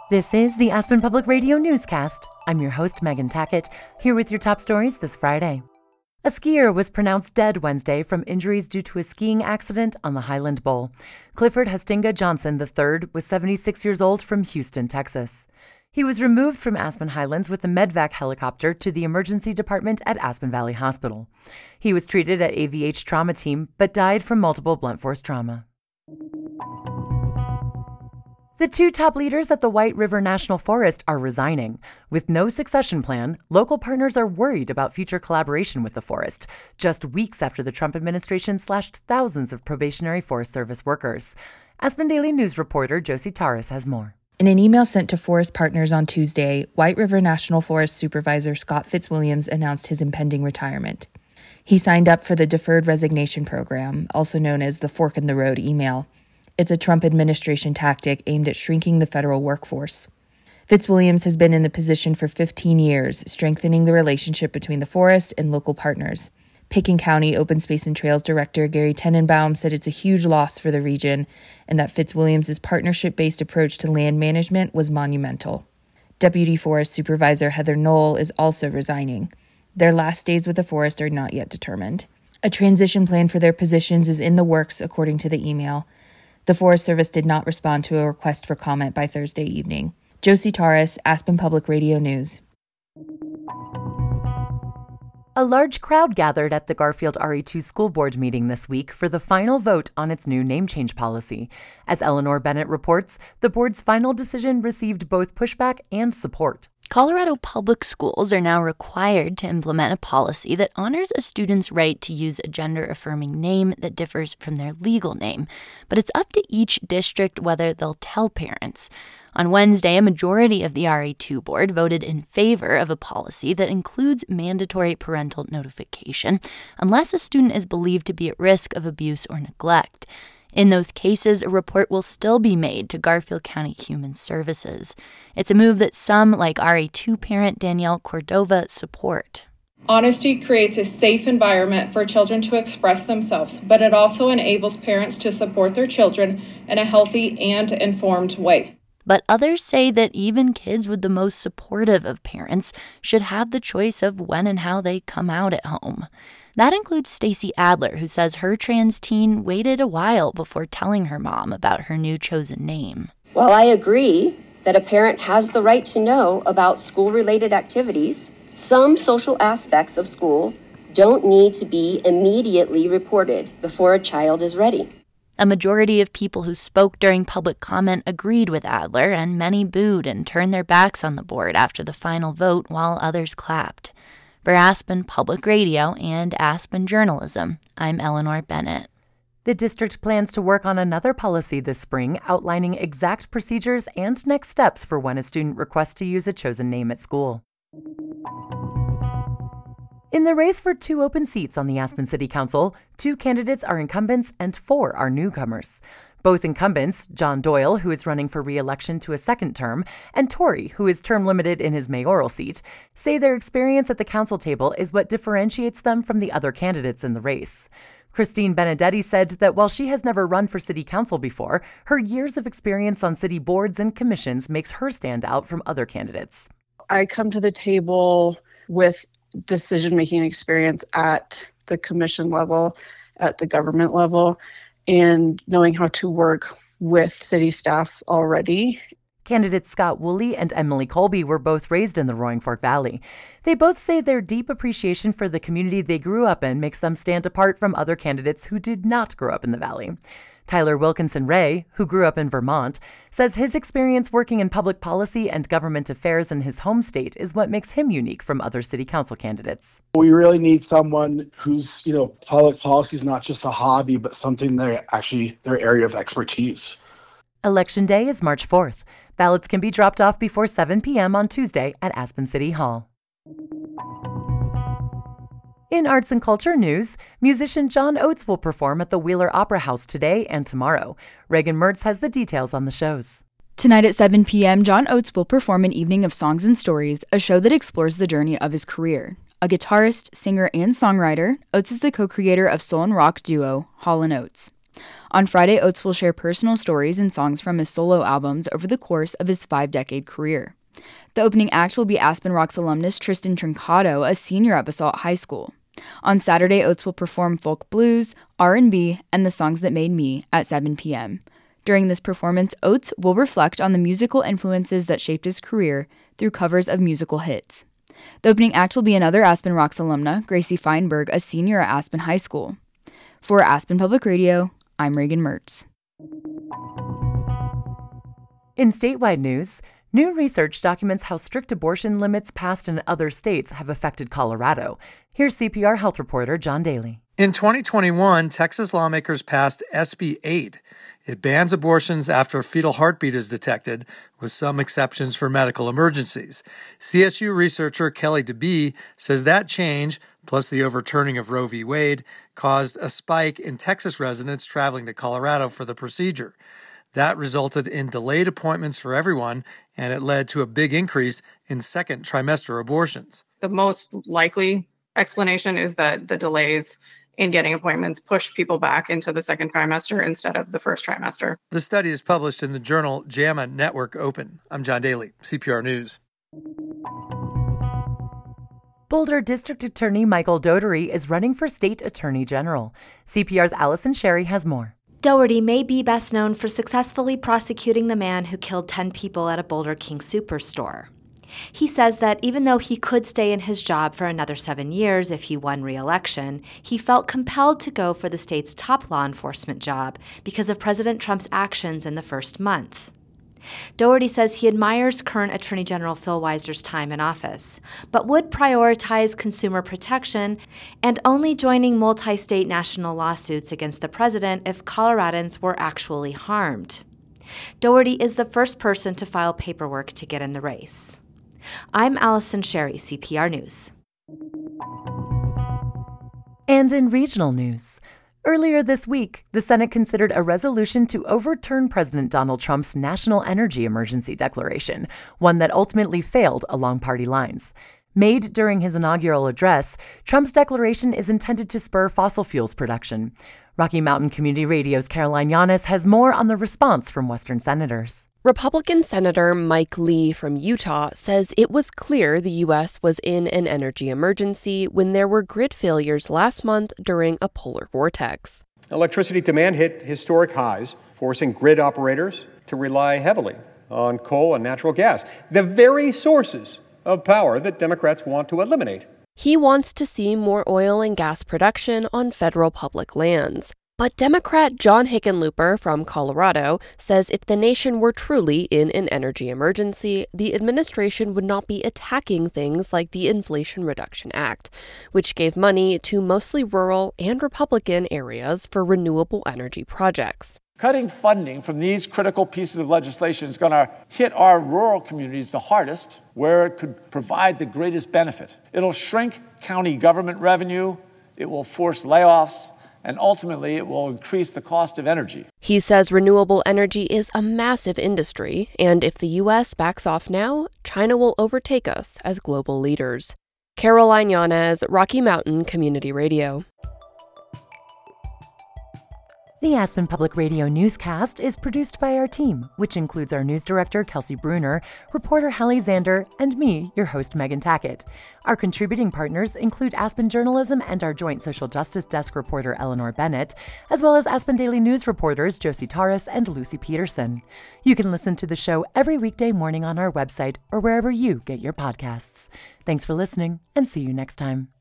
This is the Aspen Public Radio newscast. I'm your host, Megan Tackett, here with your top stories this Friday. A skier was pronounced dead Wednesday from injuries due to a skiing accident on the Highland Bowl. Clifford Hastinga Johnson III was 76 years old from Houston, Texas. He was removed from Aspen Highlands with a medvac helicopter to the emergency department at Aspen Valley Hospital. He was treated at AVH Trauma Team, but died from multiple blunt force trauma. The two top leaders at the White River National Forest are resigning. With no succession plan, local partners are worried about future collaboration with the forest, just weeks after the Trump administration slashed thousands of probationary Forest Service workers. Aspen Daily News reporter Josie Taras has more. In an email sent to forest partners on Tuesday, White River National Forest Supervisor Scott Fitzwilliams announced his impending retirement. He signed up for the Deferred Resignation Program, also known as the Fork in the Road email. It's a Trump administration tactic aimed at shrinking the federal workforce. Fitzwilliams has been in the position for 15 years, strengthening the relationship between the forest and local partners. Pitkin County Open Space and Trails Director Gary Tenenbaum said it's a huge loss for the region and that Fitzwilliams' partnership-based approach to land management was monumental. Deputy Forest Supervisor Heather Knoll is also resigning. Their last days with the forest are not yet determined. A transition plan for their positions is in the works, according to the email. The Forest Service did not respond to a request for comment by Thursday evening. Josie Taras, Aspen Public Radio News. A large crowd gathered at the Garfield RE2 School Board meeting this week for the final vote on its new name change policy. As Eleanor Bennett reports, the board's final decision received both pushback and support. Colorado public schools are now required to implement a policy that honors a student's right to use a gender-affirming name that differs from their legal name, but it's up to each district whether they'll tell parents. On Wednesday, a majority of the RE2 board voted in favor of a policy that includes mandatory parental notification unless a student is believed to be at risk of abuse or neglect. In those cases, a report will still be made to Garfield County Human Services. It's a move that some, like RE2 parent Danielle Cordova, support. Honesty creates a safe environment for children to express themselves, but it also enables parents to support their children in a healthy and informed way. But others say that even kids with the most supportive of parents should have the choice of when and how they come out at home. That includes Stacy Adler, who says her trans teen waited a while before telling her mom about her new chosen name. While I agree that a parent has the right to know about school-related activities, some social aspects of school don't need to be immediately reported before a child is ready. A majority of people who spoke during public comment agreed with Adler, and many booed and turned their backs on the board after the final vote while others clapped. For Aspen Public Radio and Aspen Journalism, I'm Eleanor Bennett. The district plans to work on another policy this spring outlining exact procedures and next steps for when a student requests to use a chosen name at school. In the race for 2 open seats on the Aspen City Council, 2 candidates are incumbents and 4 are newcomers. Both incumbents, John Doyle, who is running for re-election to a second term, and Tory, who is term limited in his mayoral seat, say their experience at the council table is what differentiates them from the other candidates in the race. Christine Benedetti said that while she has never run for city council before, her years of experience on city boards and commissions makes her stand out from other candidates. I come to the table with decision-making experience at the commission level, at the government level, and knowing how to work with city staff already. Candidates Scott Woolley and Emily Colby were both raised in the Roaring Fork Valley. They both say their deep appreciation for the community they grew up in makes them stand apart from other candidates who did not grow up in the valley. Tyler Wilkinson Ray, who grew up in Vermont, says his experience working in public policy and government affairs in his home state is what makes him unique from other city council candidates. We really need someone whose, public policy is not just a hobby, but something they're actually their area of expertise. Election Day is March 4th. Ballots can be dropped off before 7 p.m. on Tuesday at Aspen City Hall. In arts and culture news, musician John Oates will perform at the Wheeler Opera House today and tomorrow. Reagan Mertz has the details on the shows. Tonight at 7 p.m., John Oates will perform an evening of songs and stories, a show that explores the journey of his career. A guitarist, singer, and songwriter, Oates is the co-creator of soul and rock duo Hall & Oates. On Friday, Oates will share personal stories and songs from his solo albums over the course of his 5-decade career. The opening act will be Aspen Rocks alumnus Tristan Trincado, a senior at Basalt High School. On Saturday, Oates will perform folk blues, R&B, and the songs that made me at 7 p.m. During this performance, Oates will reflect on the musical influences that shaped his career through covers of musical hits. The opening act will be another Aspen Rocks alumna, Gracie Feinberg, a senior at Aspen High School. For Aspen Public Radio, I'm Reagan Mertz. In statewide news, new research documents how strict abortion limits passed in other states have affected Colorado. Here's CPR health reporter John Daly. In 2021, Texas lawmakers passed SB 8. It bans abortions after a fetal heartbeat is detected, with some exceptions for medical emergencies. CSU researcher Kelly DeBee says that change, plus the overturning of Roe v. Wade, caused a spike in Texas residents traveling to Colorado for the procedure. That resulted in delayed appointments for everyone, and it led to a big increase in second trimester abortions. The most likely explanation is that the delays in getting appointments push people back into the second trimester instead of the first trimester. The study is published in the journal JAMA Network Open. I'm John Daly, CPR News. Boulder District Attorney Michael Dougherty is running for State Attorney General. CPR's Allison Sherry has more. Dougherty may be best known for successfully prosecuting the man who killed 10 people at a Boulder King Superstore. He says that even though he could stay in his job for another 7 years if he won re-election, he felt compelled to go for the state's top law enforcement job because of President Trump's actions in the first month. Dougherty says he admires current Attorney General Phil Weiser's time in office, but would prioritize consumer protection and only joining multi-state national lawsuits against the president if Coloradans were actually harmed. Dougherty is the first person to file paperwork to get in the race. I'm Allison Sherry, CPR News. And in regional news, earlier this week, the Senate considered a resolution to overturn President Donald Trump's national energy emergency declaration, one that ultimately failed along party lines. Made during his inaugural address, Trump's declaration is intended to spur fossil fuels production. Rocky Mountain Community Radio's Caroline Yanis has more on the response from Western senators. Republican Senator Mike Lee from Utah says it was clear the U.S. was in an energy emergency when there were grid failures last month during a polar vortex. Electricity demand hit historic highs, forcing grid operators to rely heavily on coal and natural gas, the very sources of power that Democrats want to eliminate. He wants to see more oil and gas production on federal public lands. But Democrat John Hickenlooper from Colorado says if the nation were truly in an energy emergency, the administration would not be attacking things like the Inflation Reduction Act, which gave money to mostly rural and Republican areas for renewable energy projects. Cutting funding from these critical pieces of legislation is going to hit our rural communities the hardest, where it could provide the greatest benefit. It'll shrink county government revenue, it will force layoffs, and ultimately it will increase the cost of energy. He says renewable energy is a massive industry, and if the U.S. backs off now, China will overtake us as global leaders. Caroline Yanes, Rocky Mountain Community Radio. The Aspen Public Radio newscast is produced by our team, which includes our news director, Kelsey Bruner, reporter Hallie Zander, and me, your host, Megan Tackett. Our contributing partners include Aspen Journalism and our joint social justice desk reporter, Eleanor Bennett, as well as Aspen Daily News reporters, Josie Taurus and Lucy Peterson. You can listen to the show every weekday morning on our website or wherever you get your podcasts. Thanks for listening, and see you next time.